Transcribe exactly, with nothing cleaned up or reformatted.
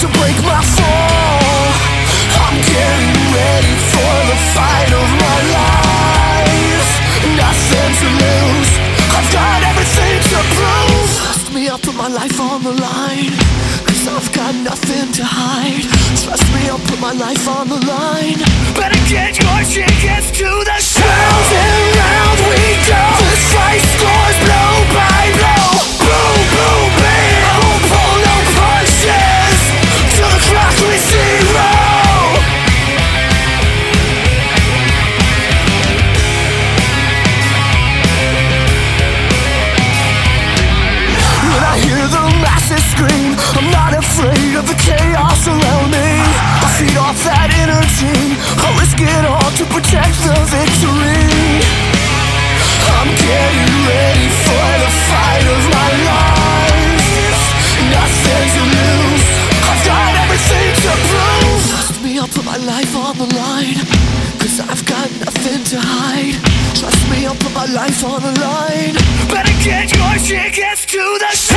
to break my fall. I'm getting ready for the fight of my life. Nothing to lose, I've got everything to prove. Trust me, I'll put my life on the line, cause I've got nothing to hide. Trust me, I'll put my life on the line. Better get your tickets to the show. Round and round we go, this fight scores blow by blow. Boom, boom, bam, I won't pull no punches till the clock hits zero. When I hear the masses scream, I'm not afraid of the chaos around me. I feed off that energy, I'll risk it all to protect the victory. I'm getting ready for the fight of my life. Nothing to lose, I've got everything to prove. Trust me, I'll put my life on the line, cause I've got nothing to hide. Trust me, I'll put my life on the line. Better get your tickets to the show.